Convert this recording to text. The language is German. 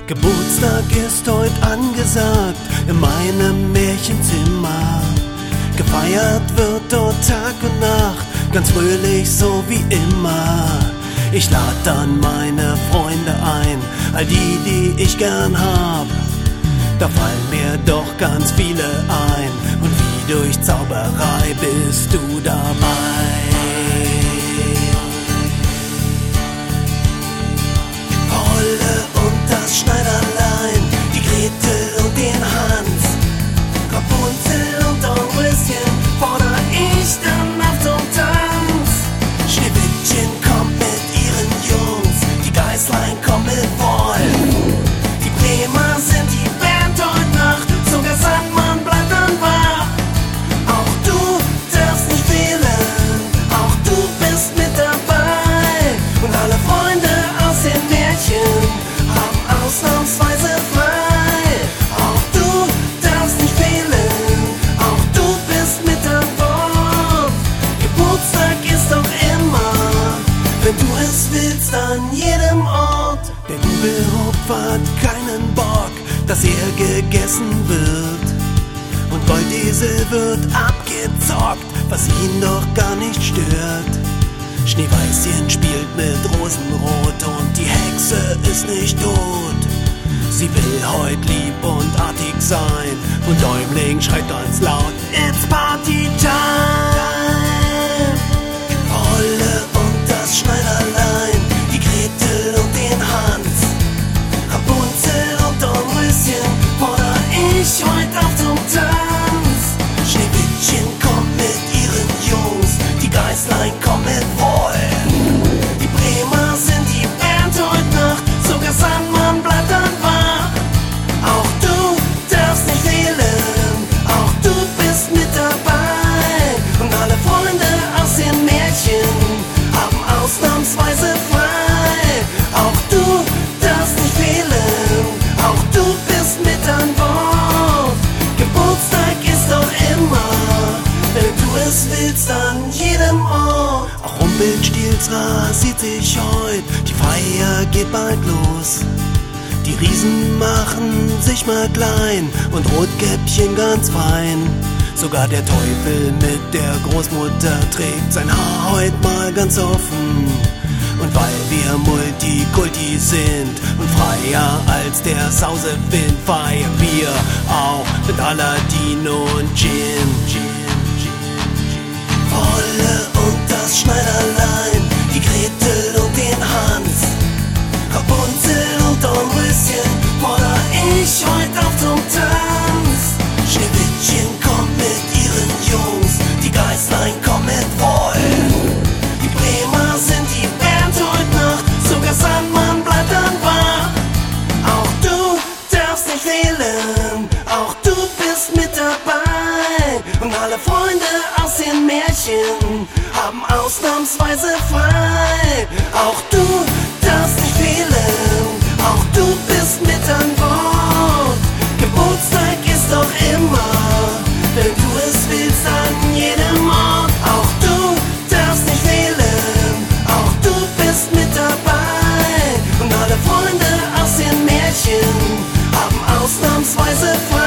Geburtstag ist heut angesagt in meinem Märchenzimmer. Gefeiert wird dort Tag und Nacht, ganz fröhlich so wie immer. Ich lad dann meine Freunde ein, all die ich gern hab. Da fallen mir doch ganz viele ein und wie durch Zauberei bist du dabei. Schneiderlein, die Gretel und den Hans, Rapunzel und Dornröschen fordere ich dann auf zum Tanz. Schneewittchen kommt mit ihren Jungs, die Geißlein kommen mit Wolf. Die Bremer sind die Band heute Nacht, sogar Sandmann bleibt dann wach. Auch du darfst nicht fehlen, auch du bist mit dabei. Und alle Freunde aus den Märchen ausnahmsweise frei. Auch du darfst nicht fehlen, auch du bist mit an Bord. Geburtstag ist doch immer, wenn du es willst, an jedem Ort. Der Doublehopf hat keinen Bock, dass er gegessen wird. Und Goldesel wird abgezockt, was ihn doch gar nicht stört. Schneeweißchen spielt mit Rosenrot und die Hexe ist nicht tot. Sie will heut lieb und artig sein und Däumling schreit ganz laut: It's Party Time! Holle und das Schneiderlein, die Gretel und den Hans, Rapunzel und Dornröschen fordere ich heut auf zum Tanz. Schneewittchen kommt mit ihren Jungs, die Geißlein kommen mit Wolf. Die Bremer sind die Band heut Nacht, sogar Sandmann bleibt dann wach. Auch du darfst nicht fehlen, auch du bist mit dabei. Und alle Freunde aus den Märchen haben ausnahmsweise frei. Auch du darfst nicht fehlen, auch du bist mit an Bord. Geburtstag ist doch immer, wenn du es willst, an jedem Ort. Auch Rumpelstilzra sieht sich heut, die Feier geht bald los. Die Riesen machen sich mal klein und Rotkäppchen ganz fein. Sogar der Teufel mit der Großmutter trägt sein Haar heut mal ganz offen. Und weil wir Multikulti sind und freier als der Sausewind, feiern wir auch mit Aladdin und Djinn. Wolle und das Schneiderlein, die Gretel und den Hans, Rapunzel und Dornröschen fordere ich heut auf zum Tanz. Schneewittchen kommt mit ihren Jungs, die Geißlein kommen mit Wolf. Die Bremer sind die Band heut Nacht, sogar Sandmann bleibt dann wach. Auch du darfst nicht fehlen, auch du bist mit dabei. Und alle Freunde aus den Märchen haben ausnahmsweise frei. Auch du darfst nicht fehlen, auch du bist mit an Bord. Geburtstag ist doch immer, wenn du es willst, an jedem Ort. Auch du darfst nicht fehlen, auch du bist mit dabei. Und alle Freunde aus den Märchen haben ausnahmsweise frei.